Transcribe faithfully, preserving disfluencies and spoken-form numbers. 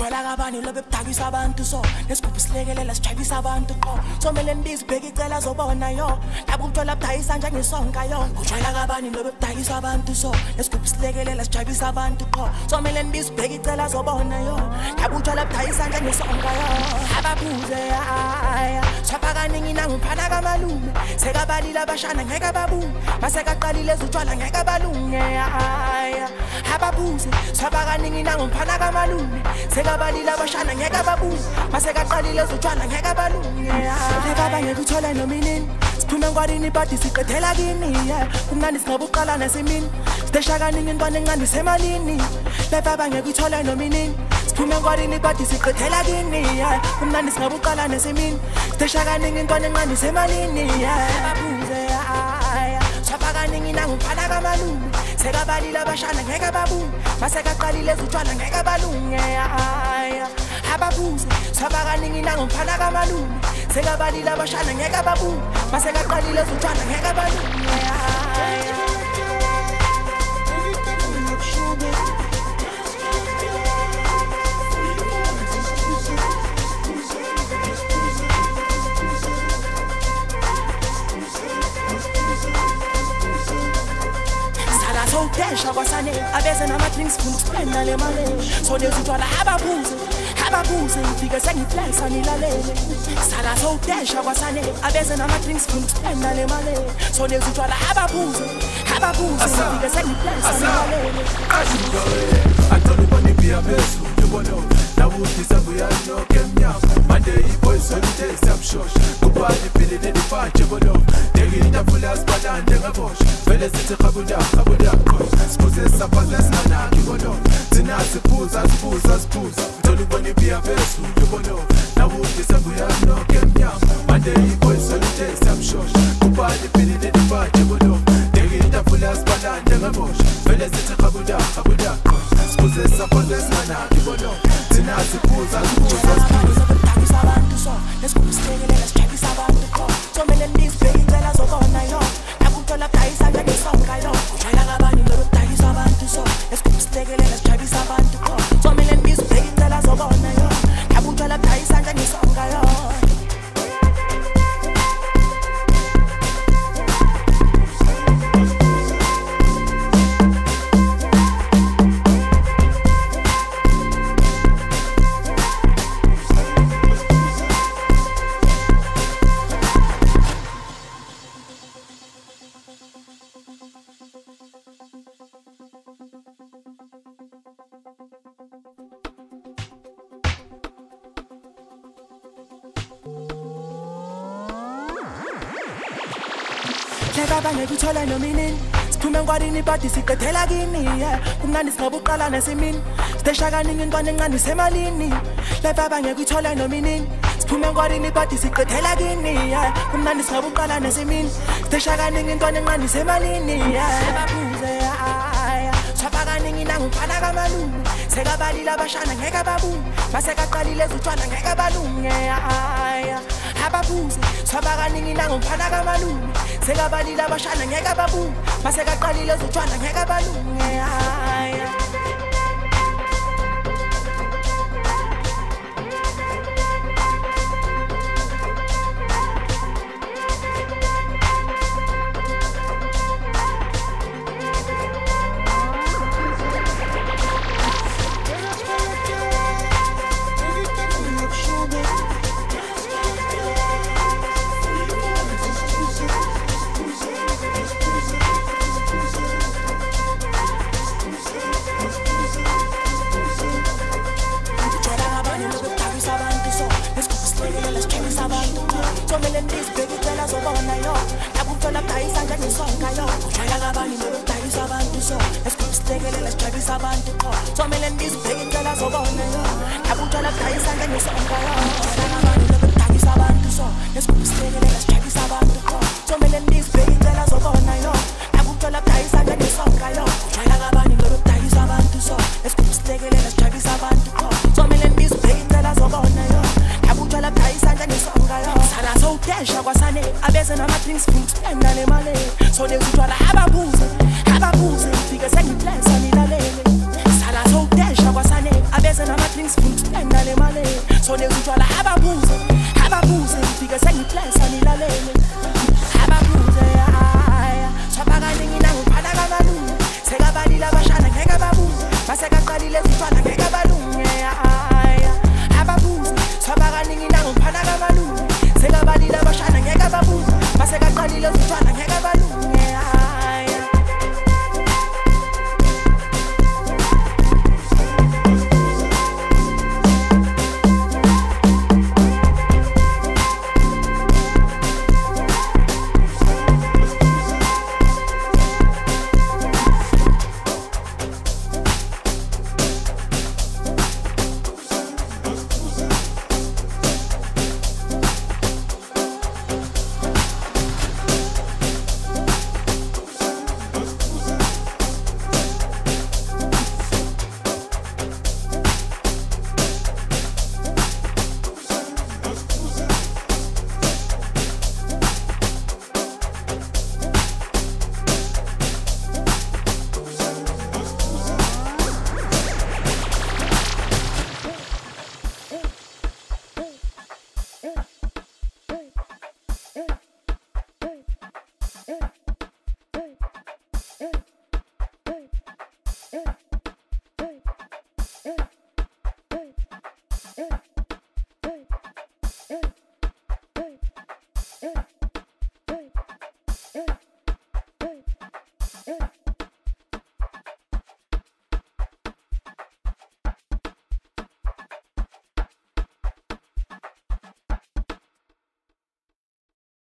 Kujwayela kabani lobe budakisa abantu so lesigubhu silekelela sijabisa abantu oh somele ndizibheke icela zobona yo labo kuthola budayisa njengesonka yo kujwayela kabani lobe budakisa abantu so lesigubhu silekelela sijabisa abantu oh somele ndizibheke icela zobona yo labo kuthola budayisa njengesonka yo ababuze aya sapakaningi nangiphana kamalume sekabalile abashana ngeke babume masekaqalile ezutshwala ngeke balunge aya ababuze sapakaningi nangiphana kamalume sekabalile abashana ngeke babume masekaqalile ezutshwala ngeke balunge baba ngekuthola nominini siphume ngwadini badi siqethela kini kumnandi singabe uqala nasemini stesha kaningi intwana encane semalini baba ngekuthola nominini siphume ngwadini badi siqethela kini kumnandi singabe uqala nasemini stesha kaningi intwana encane semalini babuze aya sapakaningi nangiphana kamalume sekabalile abashana ngeke babume masekaqalile ezutshwala ngeke balunge aya ababuze sapakaningi nangiphana kamalume sekabalile abashana ngeke babume masekaqalile ezutshwala ngeke balunge aya so desha kwasane abeze nama drinks funa ukuspenda le mali so nezutshwala ababuze ababuze ngifike sengiplesa nilalele sala so desha kwasane abeze nama drinks funa ukuspenda le mali so nezutshwala ababuze ababuze ngifike sengiplesa nilalele Antoni boni bia besu yubono na wuti sabu ya no kemnya Monday boys on the stop shosh kubali pili ne difache bono degi na fulas badan de gabosh vele site kabuda kabuda Spuze sapaze sana kibono tina sipuza sipuza sipuza Antoni boni bia besu yubono na wuti sabu ya no kemnya Monday boys on the stop shosh kubali pili ne difache bono degi na fulas badan de gabosh vele site kabuda kabuda Spuze sapaze sana kibono tina sipuza sipuza sipuza Budakisa abantu so lesigubhu silekelela sijabisa abantu oh somele ndizibheke icela zobona yo labo kuthola budayisa njengesonka yo kujwayela kabani lobe budakisa abantu so lesigubhu silekelela sijabisa abantu oh somele ndizibheke icela zobona yo labo kuthola budayisa njengesonka yo Baba ngekuthola nominini siphume ngwadini badi siqethela kini kumnandi singabe uqala nasemini stesha kaningi intwana encane semalini le baba ngekuthola nominini siphume ngwadini badi siqethela kini kumnandi singabe uqala nasemini stesha kaningi intwana encane semalini babuze aya sapakaningi nangiphana kamalume sekabalile abashana ngeke babume masekaqalile ezutshwala ngeke balunge aya ababuze sapakaningi nangiphana kamalume sekabalile abashana ngeke babume masekaqalile ezutshwala ngeke balunge aya abeze nama drinks funa ukuspenda le mali so nezutshwala ababuze ababuze ngifike sengiplesa nilalele sala so desha kwasane abeze nama drinks funa lezitshwala